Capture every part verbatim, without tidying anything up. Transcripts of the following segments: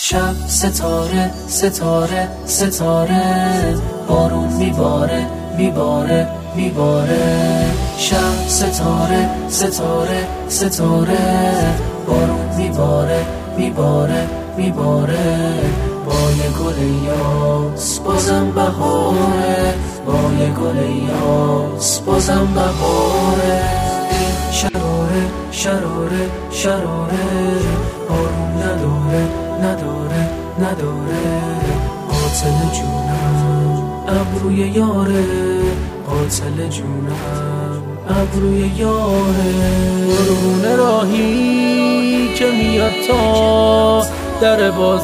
شب ستاره ستاره ستاره بارون میباره میباره میباره شب ستاره ستاره ستاره بارون میباره میباره میباره با یه گل یاس بازم بهاره با یه گل یاس بازم بهاره شراره شراره شراره بارون نداره نداره نداره قاتل جونم ابروی یاره قاتل جونم ابروی یاره برون راهی که میاد تا در باز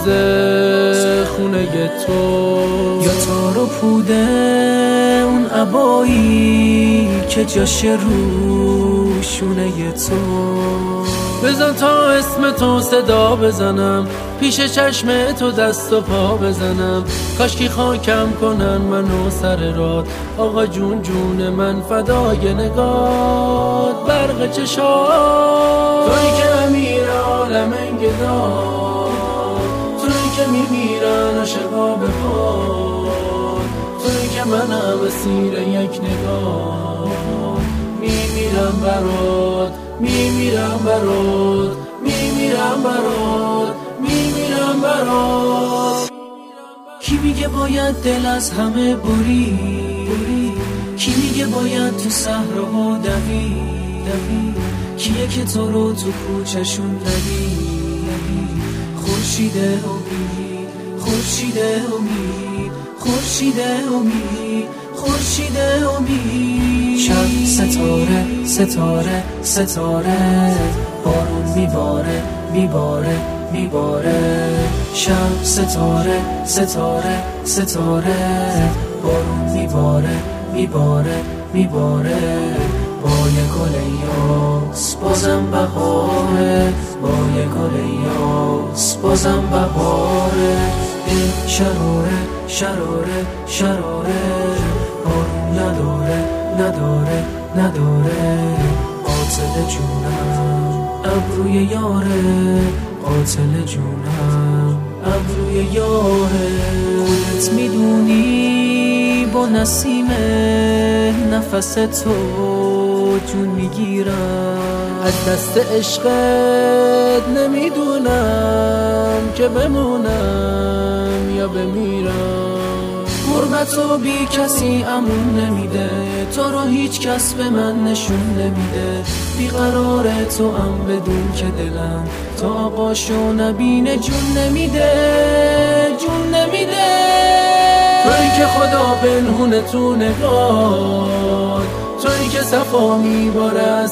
خونه تو یا تارو پوده اون عبایی که جاش رو شونه تو بزن تا اسم تو صدا بزنم پیش چشم تو دست و پا بزنم کاشکی خاکم کنن منو سر راد آقا جون جون من فدای نگات برق چشات توی که امیر عالم انگدار توی که میمیرن عاشقا به پاد توی که منم اسیر یک نگاه میمیرم برات میمیرم برات میمیرم برات میمیرم برات کی میگه باید دل از همه بری کی میگه باید تو صحراها دوی کیه که تو رو تو کوچشون ندی خورشید امید خورشید امید خورشید امید خورشید امید شب ستاره ستاره ستاره بارون میباره میباره میباره شب ستاره ستاره ستاره بارون میباره میباره میباره با یه گل یاس بازم بهاره با یه گل یاس بازم بهاره شراره شراره شراره بارون نداره نداره نداره قاتل جونم ابروی یاره قاتل جونم ابروی یاره خودت میدونی با نسیم نفس تو جون میگیرم از دست عشقت نمیدونم که بمونم یا بمیرم غربتو بی کسی امون نمیده تو رو هیچ کس به من نشون نمیده بیقرار تو هم بدون که دلم تا آقاشو نبینه جون نمیده جون نمیده توی که خدا پنهونه تو نگاه توی که صفا میباره از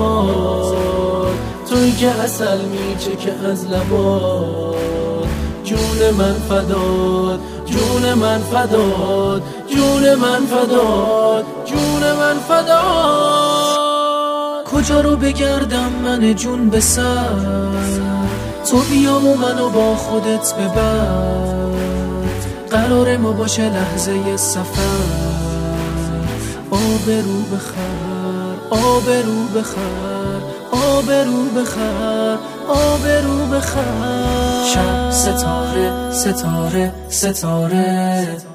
صفات توی که عسل میچکه از لبات جون من فداد جون من فداد جون من فداد جون من فداد کجا رو بگردم من جون به سر تو بیا و منو با خودت ببر قرار ما باشه لحظه سفر آبرو بخر آبرو بخر آبرو بخر آبرو بخر شب ستاره ستاره ستاره